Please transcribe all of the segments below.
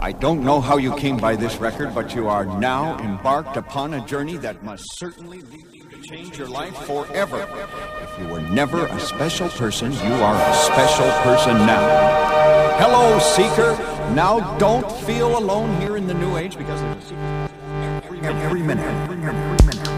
I don't know how you came by this record, but you are now embarked upon a journey that must certainly lead you to change your life forever. If you were never a special person, you are a special person now. Hello, Seeker. Now don't feel alone here in the New Age, because there's a secret every minute.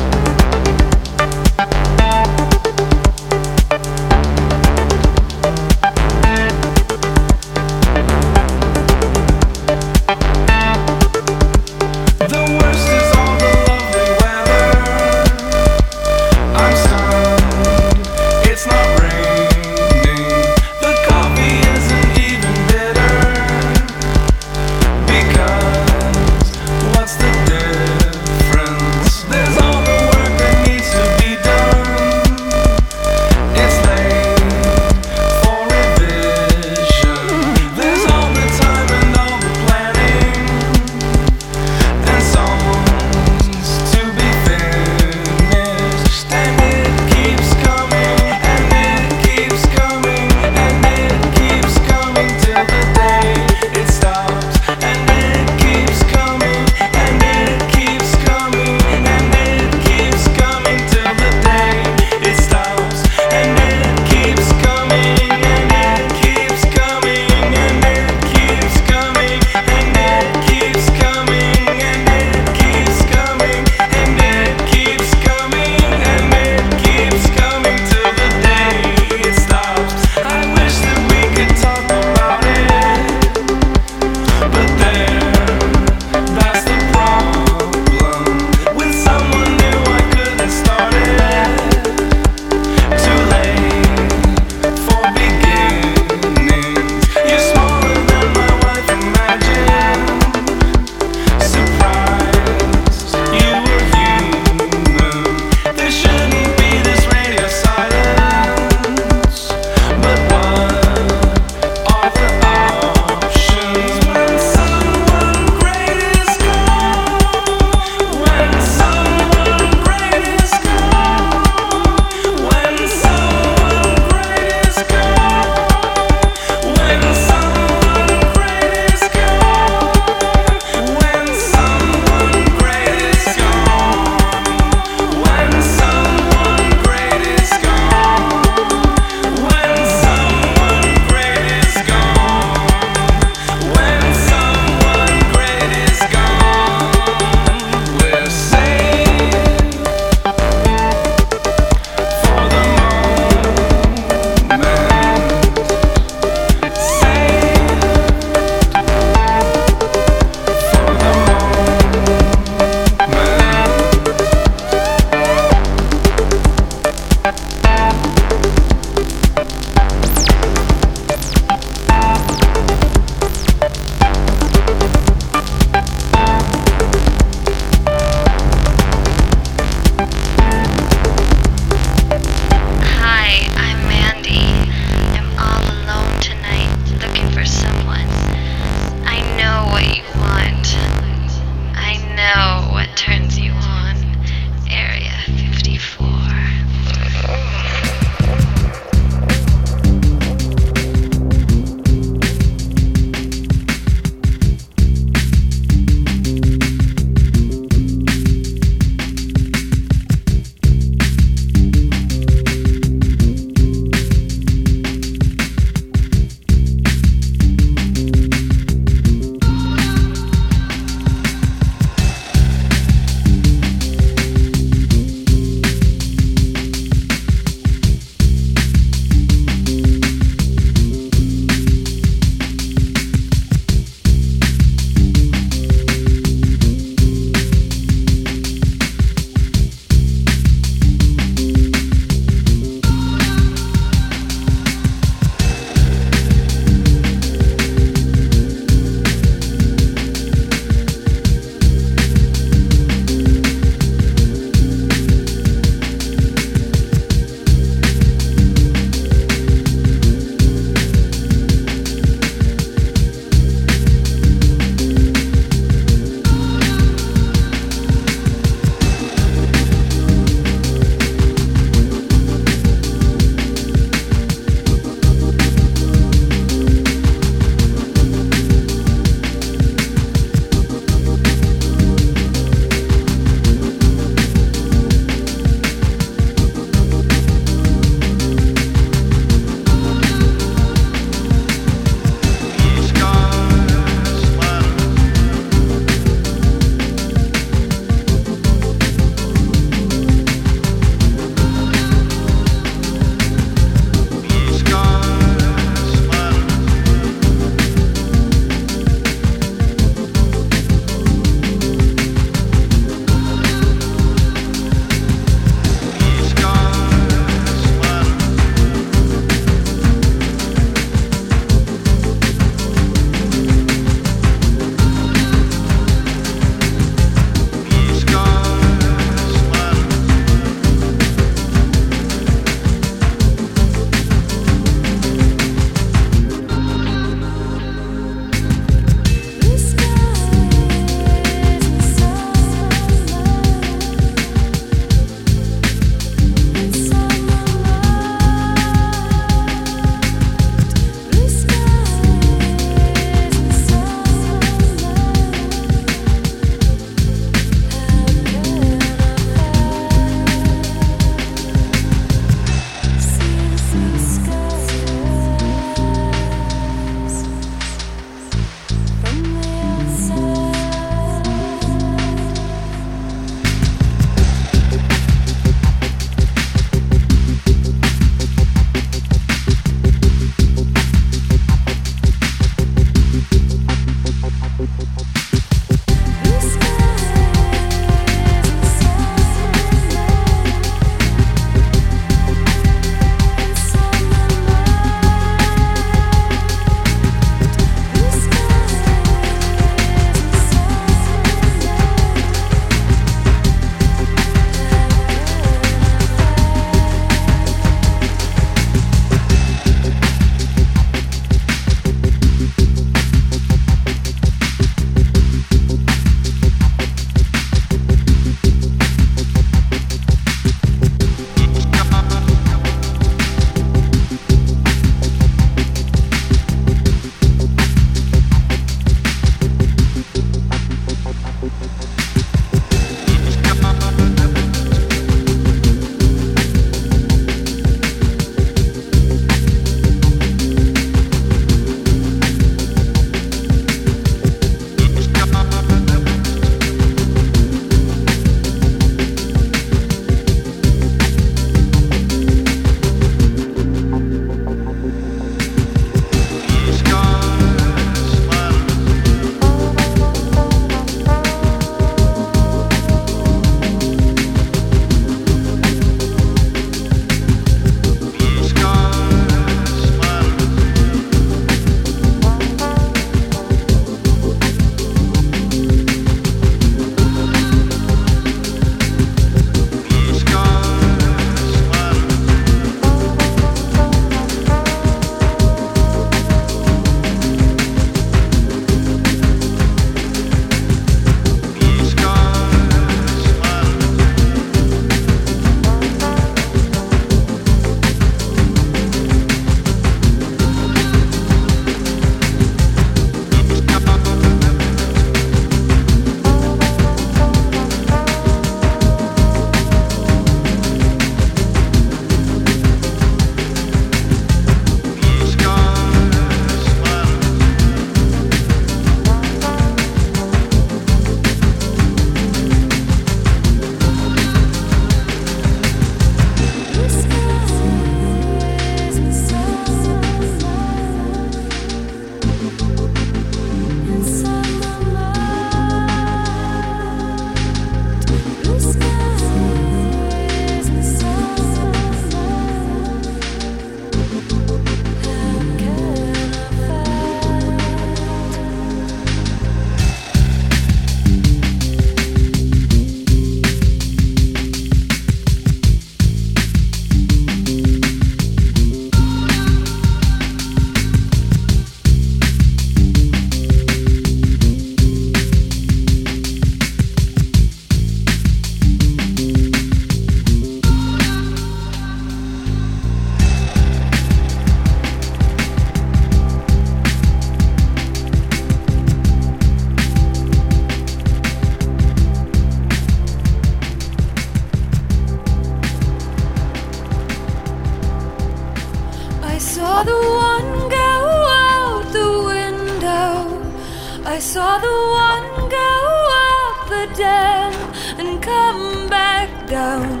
saw the one go out the window. I saw the one go up the dam and come back down.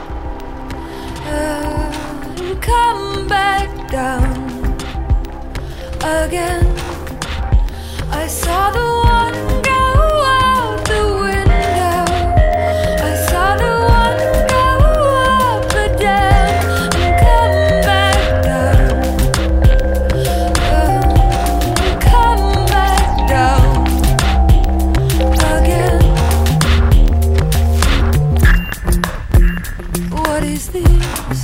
And come back down again. I saw the one go out the window. I saw the one go up the dam and come back down. Come back down again. What is this?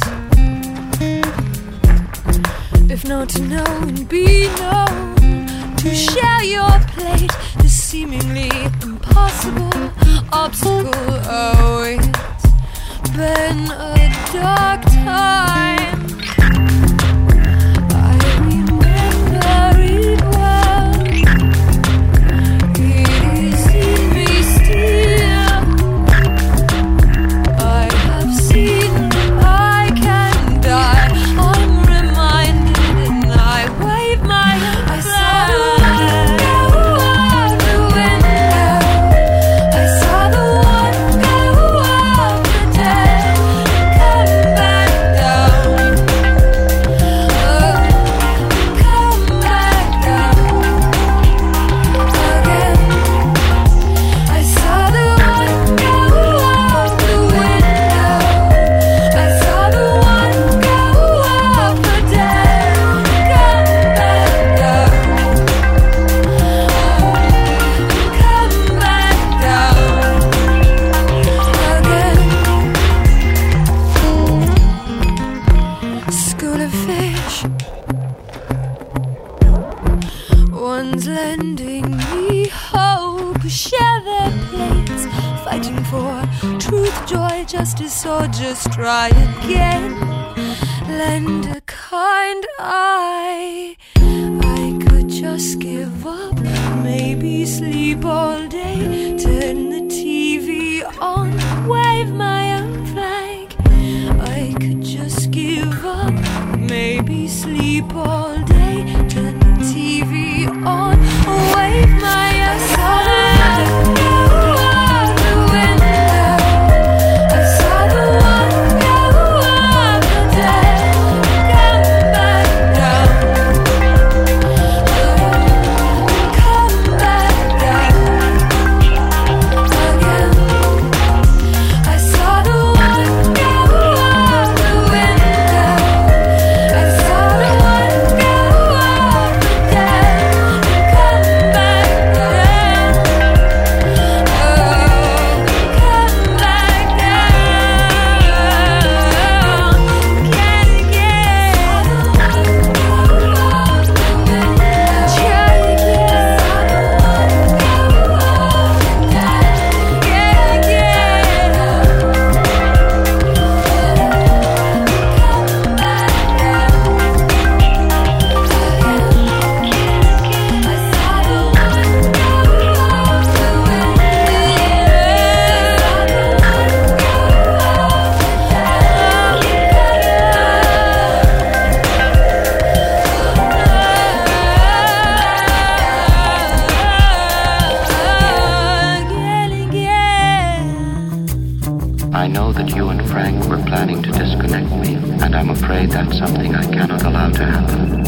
If not to know and be known, to share your plate, the seemingly impossible obstacle. Oh, it's been a dark time. I remember it well. It is in me still. I have seen I can die. I'm reminded and I wave my hand. I saw the one go out the window. I saw the one go up the dam, come back down. Come back down again. I saw the one go out the window. I saw the one go up the dam, come back down. Come back down again. School of fish. One's lending me hope. Share their plates, fighting for truth, joy, justice, or just try again. Lend a kind eye. I could just give up, maybe sleep all day, turn the TV on, wave my own flag. I could just give up, maybe sleep all day, turn the TV on, wave my own flag. Go out the window. I saw the one go up the dam, come back down. Come back down again. I saw the one go out the window. I saw the one go up the dam and come back down. Come back down again, again. Try I know that you and Frank were planning to disconnect me, and I'm afraid that's something I cannot allow to happen.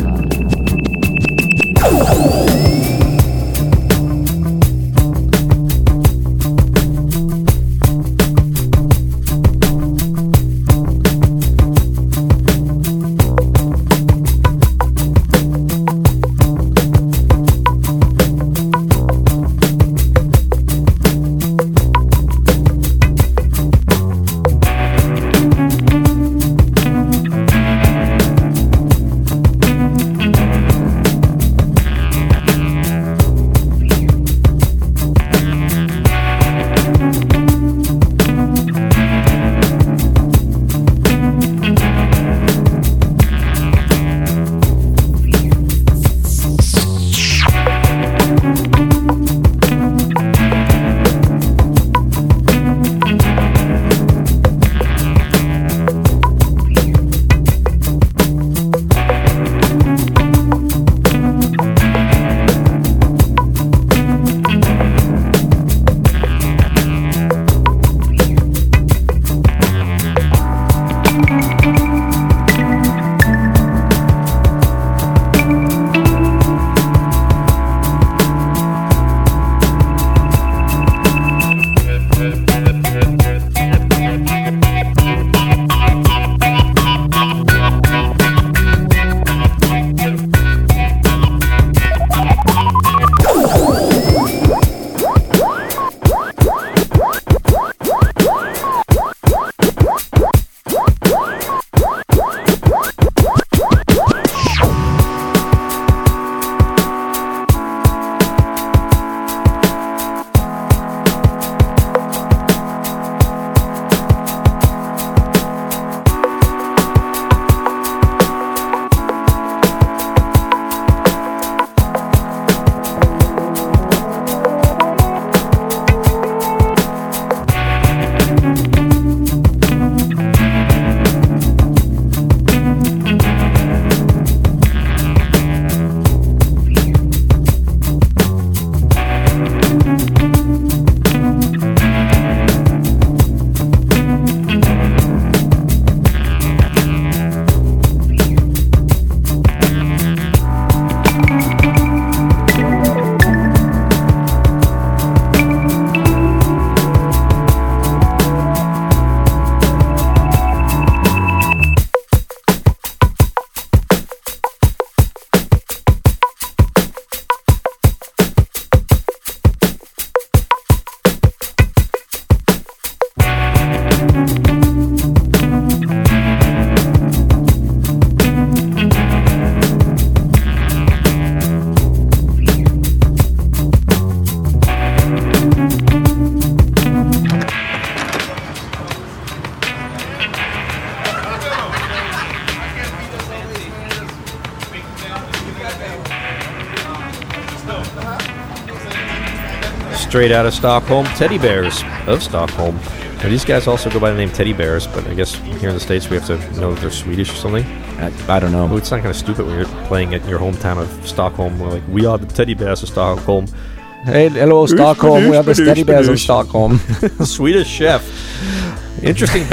Straight out of Stockholm, Teddy Bears of Stockholm. Now, these guys also go by the name Teddy Bears, but I guess here in the States we have to know that they're Swedish or something. I don't know. Oh, it's not kind of stupid when you're playing it in your hometown of Stockholm. We're like, we are the Teddy Bears of Stockholm. Hey, hello, Stockholm. We are the Teddy Bears of Stockholm. Swedish chef. Interesting.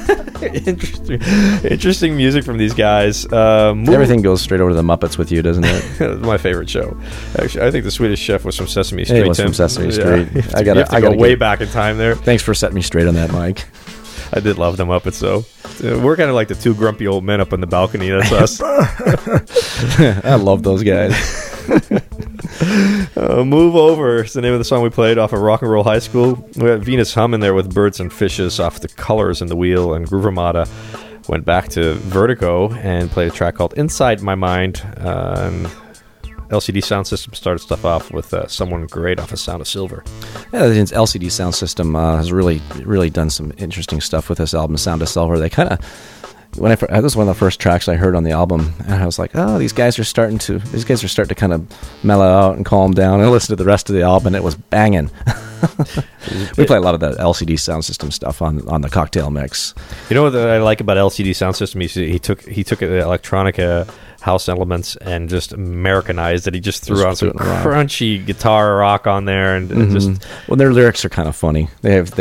Interesting music from these guys. Everything goes straight over to the Muppets with you, doesn't it? My favorite show. Actually, I think the Swedish Chef was from Sesame Street. It was from Sesame Street. Yeah. I got to go way back in time there. Thanks for setting me straight on that, Mike. I did love the Muppets, though. We're kind of like the two grumpy old men up on the balcony. That's us. I love those guys. Move Over is the name of the song we played off of Rock and Roll High School. We had Venus Hum in there with Birds and Fishes off the Colors in the Wheel, and Groove Armada went back to Vertigo and played a track called Inside My Mind. And LCD Sound System started stuff off with Someone Great off of Sound of Silver. Yeah, the LCD Sound System has really done some interesting stuff with this album, Sound of Silver. They kind of... this was one of the first tracks I heard on the album, and I was like, "Oh, these guys are starting to kind of mellow out and calm down." And I listened to the rest of the album, and it was banging. We play a lot of the LCD Sound System stuff on the Cocktail Mix. You know what I like about LCD Sound System? He took the electronic house elements and just Americanized it. He just threw on some crunchy guitar rock on there, and just their lyrics are kind of funny. They have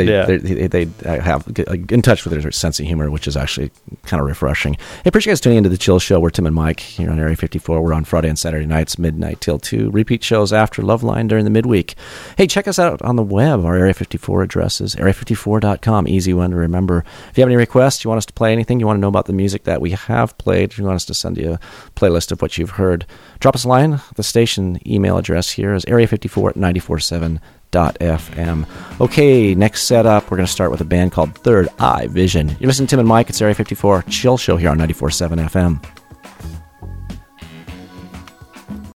in touch with their sense of humor, which is actually kind of refreshing. Hey, appreciate you guys tuning into the Chill Show. We're Tim and Mike here on Area 54. We're on Friday and Saturday nights, midnight till 2. Repeat shows after Loveline during the midweek. Hey, check us out on the web. Our Area 54 address is area54.com. Easy one to remember. If you have any requests, you want us to play anything, you want to know about the music that we have played, if you want us to send you a playlist of what you've heard, drop us a line. The station email address here is area54@947.fm. Okay, next setup, we're going to start with a band called Third Eye Vision. You're listening to Tim and Mike. It's Area 54 Chill Show here on 94.7 FM.